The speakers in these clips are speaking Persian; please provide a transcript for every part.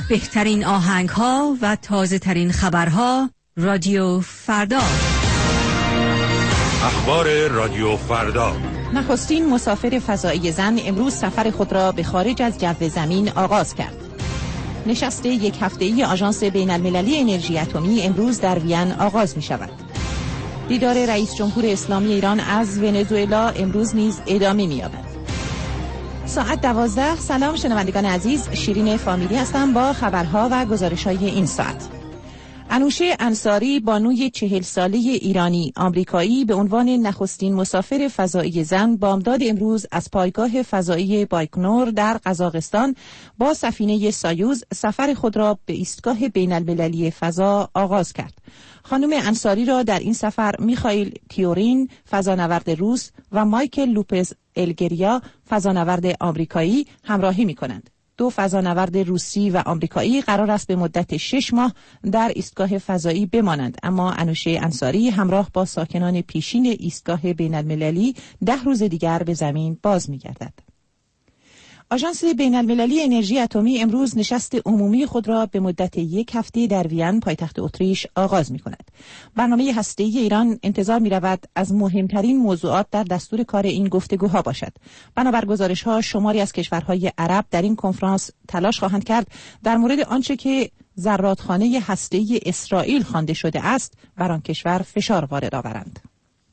بهترین آهنگ ها و تازه ترین خبرها. رادیو فردا. اخبار رادیو فردا. نخستین مسافر فضایی زن امروز سفر خود را به خارج از جو زمین آغاز کرد. نشست یک هفته‌ای آژانس بین‌المللی انرژی اتمی امروز در وین آغاز می شود. دیدار رئیس جمهور اسلامی ایران از ونزوئلا امروز نیز ادامه می یابد. ساعت 12. سلام شنوندگان عزیز، شیرین فامیلی هستم با خبرها و گزارش‌های این ساعت. انوشه انصاری، بانوی 40 ساله ایرانی آمریکایی به عنوان نخستین مسافر فضایی زن بامداد امروز از پایگاه فضایی بایکنور در قزاقستان با سفینه سایوز سفر خود را به ایستگاه بین‌المللی فضا آغاز کرد. خانم انصاری را در این سفر میخائیل تیورین، فضانورد روس، و مایکل لوپز الگریا، فضانورد آمریکایی همراهی می‌کنند. دو فضانورد روسی و آمریکایی قرار است به مدت 6 ماه در ایستگاه فضایی بمانند، اما انوشه انصاری همراه با ساکنان پیشین ایستگاه بین‌المللی 10 روز دیگر به زمین باز می‌گردد. آژانس بین‌المللی انرژی اتمی امروز نشست عمومی خود را به مدت 1 هفته در وین پایتخت اتریش آغاز می‌کند. برنامه هسته‌ای ایران انتظار می‌رود از مهمترین موضوعات در دستور کار این گفتگوها باشد. بنابر گزارش‌ها شماری از کشورهای عرب در این کنفرانس تلاش خواهند کرد در مورد آنچه که زرادخانه هسته‌ای اسرائیل خوانده شده است بر آن کشور فشار وارد آورند.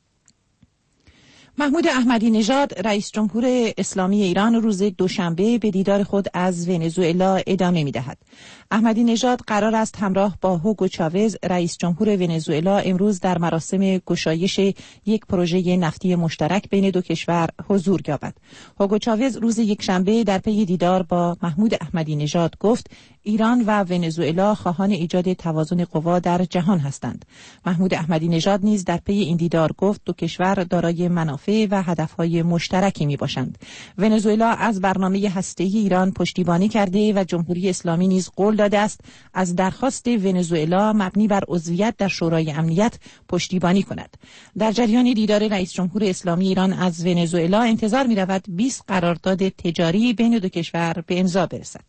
محمود احمدی نژاد رئیس جمهور اسلامی ایران روز دوشنبه به دیدار خود از ونزوئلا ادامه می‌دهد. احمدی نژاد قرار است همراه با هوگو چاوز رئیس جمهور ونزوئلا امروز در مراسم گشایش یک پروژه نفتی مشترک بین دو کشور حضور یابد. هوگو چاوز روز یکشنبه در پی دیدار با محمود احمدی نژاد گفت ایران و ونزوئلا خواهان ایجاد توازن قوا در جهان هستند. محمود احمدی نژاد نیز در پی این دیدار گفت دو کشور دارای منافع و هدفهای مشترکی میباشند. ونزوئلا از برنامه هسته‌ای ایران پشتیبانی کرده و جمهوری اسلامی نیز قول داده است از درخواست ونزوئلا مبنی بر عضویت در شورای امنیت پشتیبانی کند. در جریان دیدار رئیس جمهور اسلامی ایران از ونزوئلا انتظار می‌رود 20 قرارداد تجاری بین دو کشور به امضا برسد.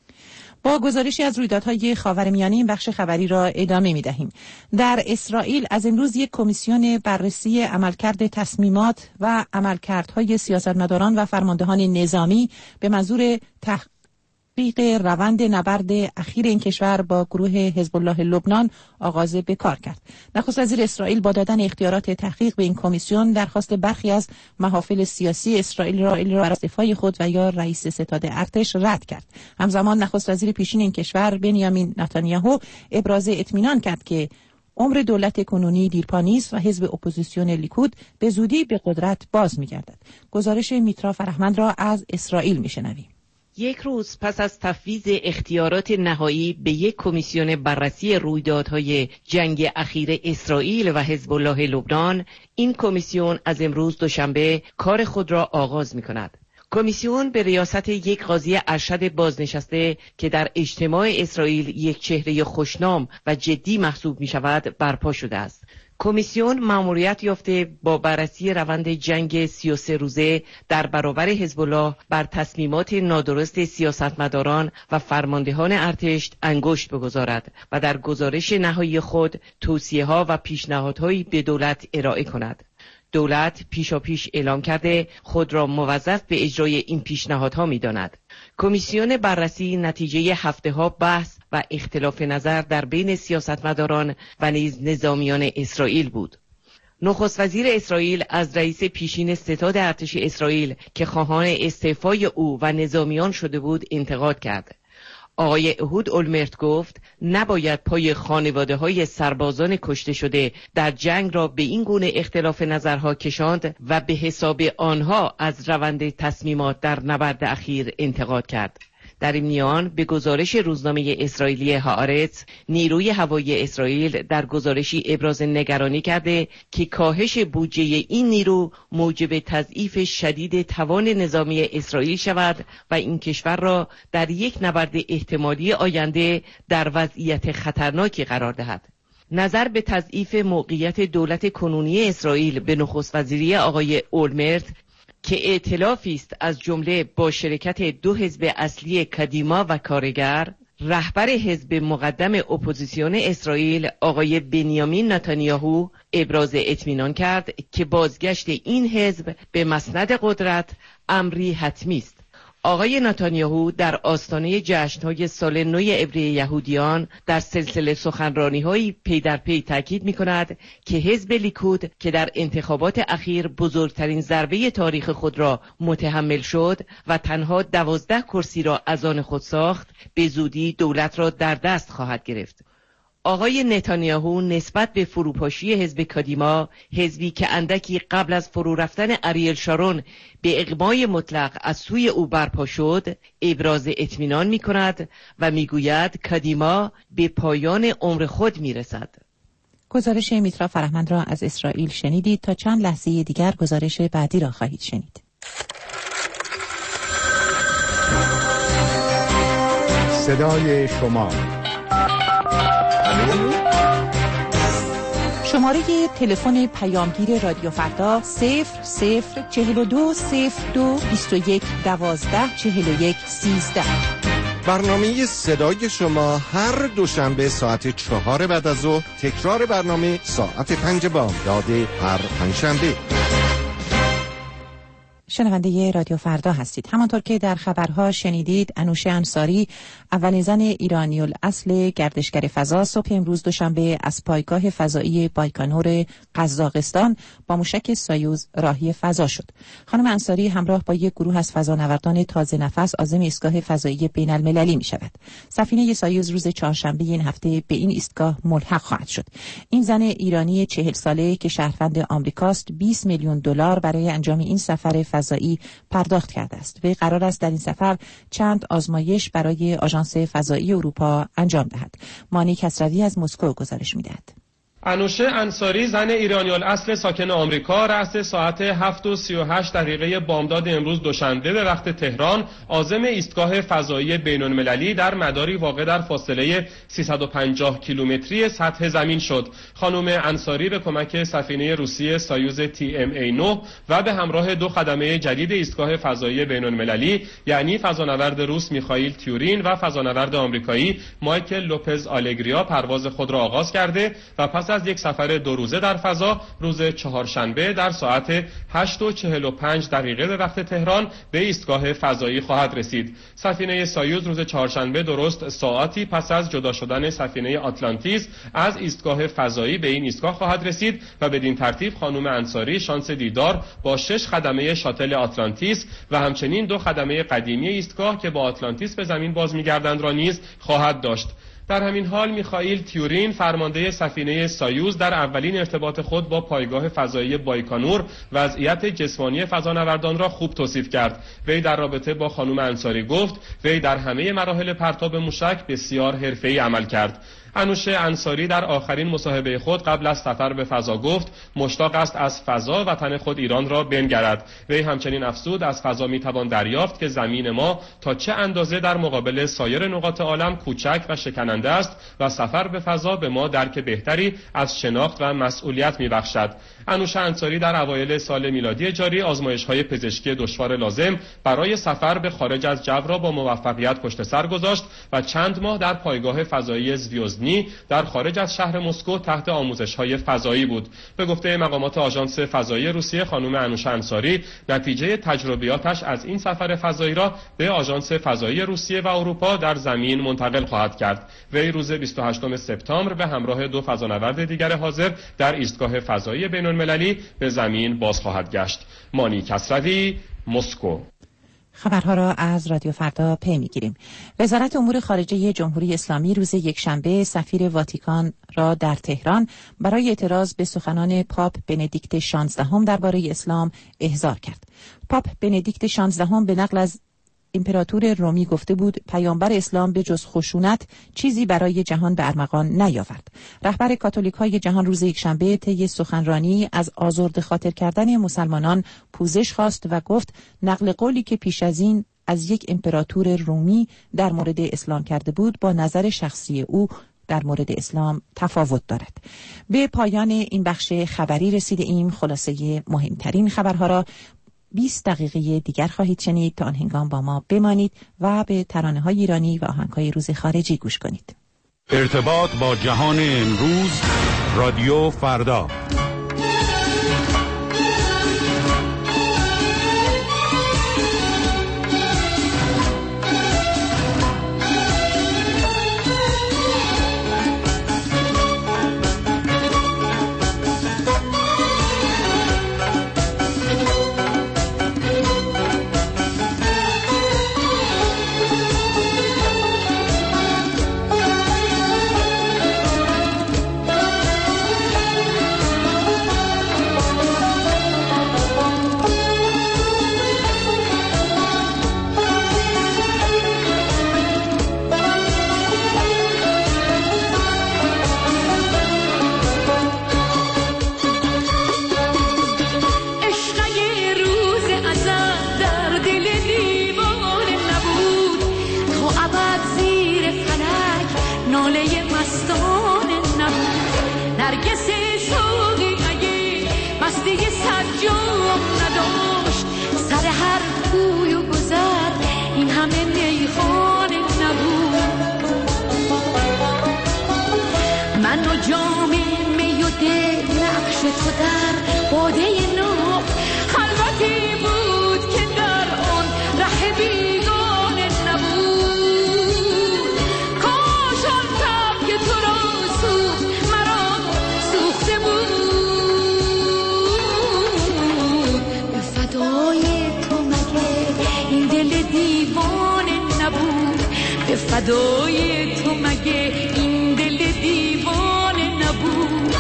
با گزارشی از رویدادهای خاورمیانه این بخش خبری را ادامه می‌دهیم. در اسرائیل از امروز یک کمیسیون بررسی عملکرد تصمیمات و عملکردهای سیاستمداران و فرماندهان نظامی به منظور تحقیق روند نبرد اخیر این کشور با گروه حزب الله لبنان آغاز به کار کرد. نخست وزیر اسرائیل با دادن اختیارات تحقیق به این کمیسیون درخواست برخی از محافل سیاسی اسرائیل را برای استعفای خود و یا رئیس ستاد ارتش رد کرد. همزمان نخست وزیر پیشین این کشور بنیامین نتانیاهو ابراز اطمینان کرد که عمر دولت کنونی دیرپا نیست و حزب اپوزیسیون لیکود به زودی به قدرت باز می‌گردد. گزارش میترا فرهمند را از اسرائیل می‌شنویم. یک روز پس از تفویض اختیارات نهایی به یک کمیسیون بررسی رویدادهای جنگ اخیر اسرائیل و حزب الله لبنان، این کمیسیون از امروز دوشنبه کار خود را آغاز می‌کند. کمیسیون به ریاست یک قاضی ارشد بازنشسته که در اجتماع اسرائیل یک چهره خوشنام و جدی محسوب می‌شود برپا شده است. کمیسیون مأموریت یافته با بررسی روند جنگ 33 روزه در برابر حزب الله بر تصمیمات نادرست سیاستمداران و فرماندهان ارتش انگشت بگذارد و در گزارش نهایی خود توصیه‌ها و پیشنهادهایی به دولت ارائه کند. دولت پیشاپیش اعلام کرده خود را موظف به اجرای این پیشنهادها می‌داند. کمیسیون بررسی نتیجه هفته‌ها بحث و اختلاف نظر در بین سیاستمداران و نیز نظامیان اسرائیل بود. نخست وزیر اسرائیل از رئیس پیشین ستاد ارتش اسرائیل که خواهان استعفای او و نظامیان شده بود انتقاد کرد. آقای اهود اولمرت گفت نباید پای خانواده‌های سربازان کشته شده در جنگ را به این گونه اختلاف نظرها کشاند و به حساب آنها از روند تصمیمات در نبرد اخیر انتقاد کرد. در این میان به گزارش روزنامه اسرائیلی هآرتز، نیروی هوایی اسرائیل در گزارشی ابراز نگرانی کرده که کاهش بودجه این نیرو موجب تضعیف شدید توان نظامی اسرائیل شود و این کشور را در یک نبرد احتمالی آینده در وضعیت خطرناکی قرار دهد. نظر به تضعیف موقعیت دولت کنونی اسرائیل به نخست وزیری آقای اولمرت که ائتلافی است از جمله با شرکت دو حزب اصلی کدیما و کارگر رهبر حزب مقدم اپوزیسیون اسرائیل آقای بنیامین نتانیاهو ابراز اطمینان کرد که بازگشت این حزب به مسند قدرت امری حتمی است. آقای نتانیاهو در آستانه جشن‌های سال نو عبری یهودیان در سلسله سخنرانی‌های پی در پی تاکید می‌کند که حزب لیکود که در انتخابات اخیر بزرگترین ضربه تاریخ خود را متحمل شد و تنها 12 کرسی را از آن خود ساخت، به زودی دولت را در دست خواهد گرفت. آقای نتانیاهو نسبت به فروپاشی حزب کادیما، حزبی که اندکی قبل از فرو رفتن اریل شارون به اغمای مطلق از سوی او برپا شد، ابراز اطمینان می کند و می گوید کادیما به پایان عمر خود می رسد. گزارش میترا فرهمند را از اسرائیل شنیدید. تا چند لحظه دیگر گزارش بعدی را خواهید شنید. صدای شما. شماره تلفن پیامگیر رادیو فردا 004221124113. برنامه صدای شما هر دوشنبه ساعت 4 بعد از ظهر، تکرار برنامه ساعت 5 بامداد هر پنجشنبه. شنونده رادیو فردا هستید. همانطور که در خبرها شنیدید، انوشه انصاری، اولین زن ایرانی الاصل گردشگر فضا، صبح امروز دوشنبه از پایگاه فضایی بایکانور قزاقستان با موشک سایوز راهی فضا شد. خانم انصاری همراه با یک گروه از فضانوردان تازه نفس عازم ایستگاه فضایی بین المللی می شود. سفینه سایوز روز چهارشنبه این هفته به این ایستگاه ملحق خواهد شد. این زن ایرانی 40 ساله که شهروند آمریکاست 20 میلیون دلار برای انجام این سفر فضایی پرداخت کرده است. وی قرار است در این سفر چند آزمایش برای آژانس فضایی اروپا انجام دهد. مانی کسروی از مسکو گزارش می‌دهد. انوشه انصاری، زن ایرانی الاصل ساکن آمریکا، رأس ساعت 7:38 بامداد امروز دوشنبه به وقت تهران عازم ایستگاه فضایی بین‌المللی در مداری واقع در فاصله 350 کیلومتری سطح زمین شد. خانم انصاری به کمک سفینه روسی سایوز TMA-9 و به همراه دو خدمه جدید ایستگاه فضایی بین‌المللی، یعنی فضانورد روس میخائیل تیورین و فضانورد آمریکایی مایکل لوپز آلگریا، پرواز خود را آغاز کرده و پس از یک سفر 2 روزه در فضا روز چهارشنبه در ساعت 8:45 به وقت تهران به ایستگاه فضایی خواهد رسید. سفینه سایوز روز چهارشنبه درست ساعتی پس از جدا شدن سفینه آتلانتیس از ایستگاه فضایی به این ایستگاه خواهد رسید و بدین ترتیب خانم انصاری شانس دیدار با 6 خدمه شاتل آتلانتیس و همچنین 2 خدمه قدیمی ایستگاه که با آتلانتیس به زمین باز می‌گردند را نیز خواهد داشت. در همین حال میخائیل تیورین، فرمانده سفینه سایوز، در اولین ارتباط خود با پایگاه فضایی بایکانور وضعیت جسمانی فضانوردان را خوب توصیف کرد. وی در رابطه با خانم انصاری گفت وی در همه مراحل پرتاب موشک بسیار حرفه‌ای عمل کرد. انوشه انصاری در آخرین مصاحبه خود قبل از سفر به فضا گفت مشتاق است از فضا وطن خود ایران را بنگرد. وی همچنین افزود از فضا میتوان دریافت که زمین ما تا چه اندازه در مقابل سایر نقاط عالم کوچک و شکننده است و سفر به فضا به ما درک بهتری از شناخت و مسئولیت میبخشد. انوشه انصاری در اوایل سال میلادی جاری آزمایش‌های پزشکی دشوار لازم برای سفر به خارج از جو را با موفقیت پشت سر گذاشت و چند ماه در پایگاه فضایی زویوزنی در خارج از شهر مسکو تحت آموزش‌های فضایی بود. به گفته مقامات آژانس فضایی روسیه، خانم انوشه انصاری نتیجه تجربیاتش از این سفر فضایی را به آژانس فضایی روسیه و اروپا در زمین منتقل خواهد کرد. وی روز 28 سپتامبر به همراه 2 فضانورد دیگر حاضر در ایستگاه فضایی بین‌المللی به زمین باز خواهد گشت. مانی کسروی، مسکو. خبرها را از رادیو فردا پی می‌گیریم. وزارت امور خارجه جمهوری اسلامی روز یکشنبه سفیر واتیکان را در تهران برای اعتراض به سخنان پاپ بندیکت 16 درباره اسلام احضار کرد. پاپ بندیکت 16 به نقل از امپراتور رومی گفته بود پیامبر اسلام به جز خشونت چیزی برای جهان به ارمغان نیاورد. رهبر کاتولیک‌های جهان روز یکشنبه طی سخنرانی از آزرده خاطر کردن مسلمانان پوزش خواست و گفت نقل قولی که پیش از این از یک امپراتور رومی در مورد اسلام کرده بود با نظر شخصی او در مورد اسلام تفاوت دارد. به پایان این بخش خبری رسیده ایم. خلاصه مهمترین خبرها را 20 دقیقه دیگر خواهید شنید. تا آن هنگام با ما بمانید و به ترانه‌های ایرانی و آهنگ‌های روز خارجی گوش کنید. ارتباط با جهان امروز، رادیو فردا. فدای تو مگه این دل دیوانه نبود.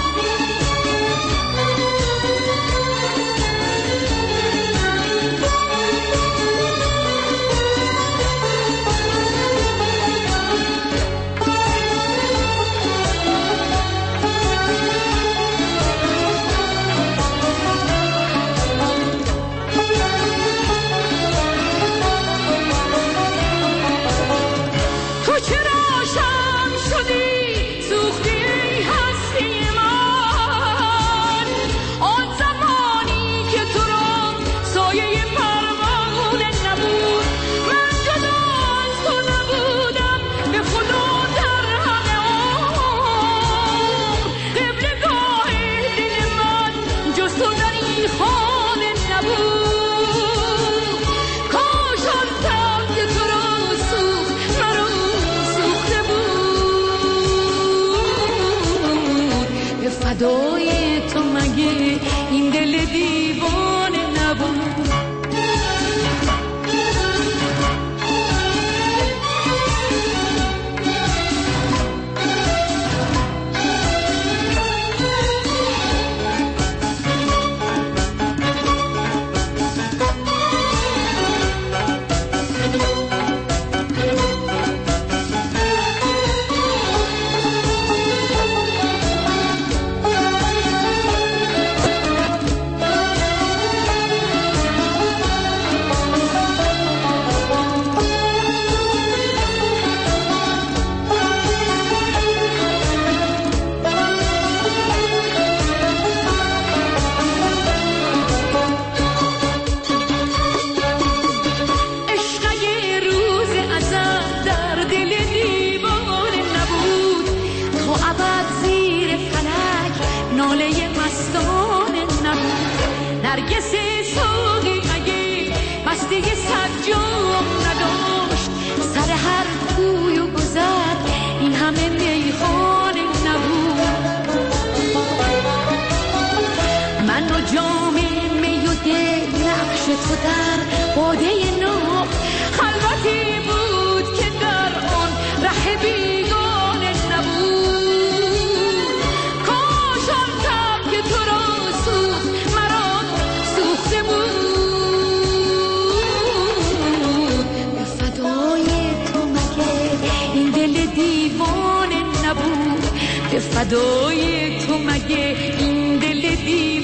فدای تو مگه این دل دیوانه نبود. فدای تو مگه این دل